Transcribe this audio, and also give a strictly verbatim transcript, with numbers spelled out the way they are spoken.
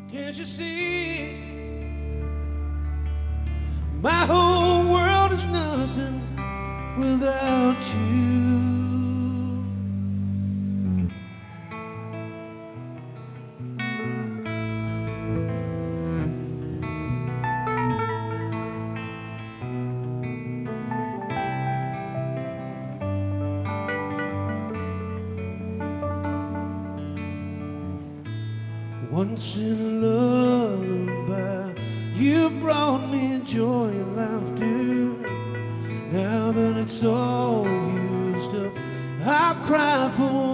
Can't you see? My whole world is nothing without you. Once in a lullaby, you brought me joy and laughter. Now that it's all used up, I cry for